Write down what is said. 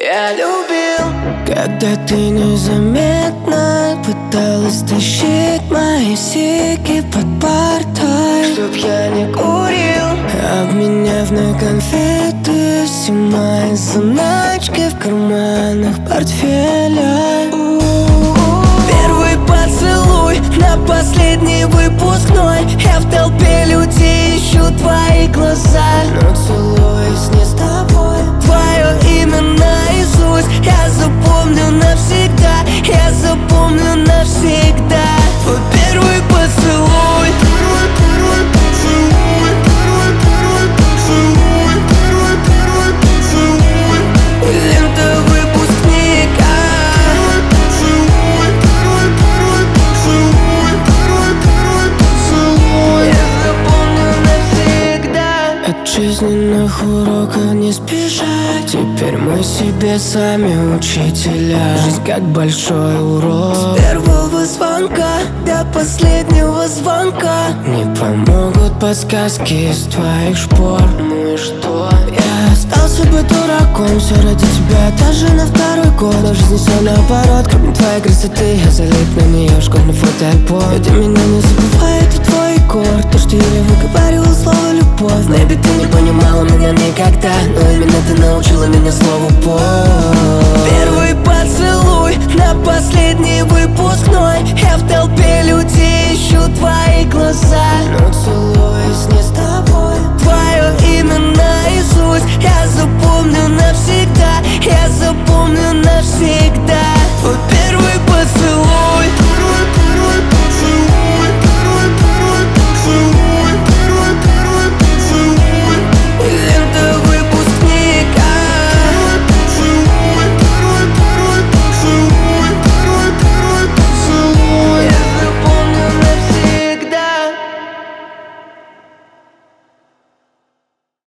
Я любил, когда ты незаметно пыталась тащить мои сиги под партой, чтоб я не курил, обменяв на конфеты все мои заначки в карманах портфеля. Первый поцелуй на последний выпускной. Я в толпе людей ищу твои глаза, но целуюсь не с тобой. Твое имя наизусть я запомню навсегда. Я запомню навсегда. Твой первый поцелуй. Первый поцелуй. Первый поцелуй. Первый поцелуй. Лента выпускника. Первый поцелуй. Я запомню навсегда. От жизненных уроков не спешать. Теперь мы себе сами учителя. Жизнь как большой урок. С первого звонка до последнего звонка не помогут подсказки из твоих шпор. Ну и что? Я остался бы дураком все ради тебя, даже на второй год. Но жизнь все наоборот, кроме твоей красоты я залип на нее школьный фотоальбом. Люди меня не забывают, и твой егор. То, что я выговаривал слово любовь. Maybe ты не понимала меня никогда, но именно ты научила меня слову пол. Первый поцелуй на последний выпускной. Я в толпе людей ищу твои глаза, но целую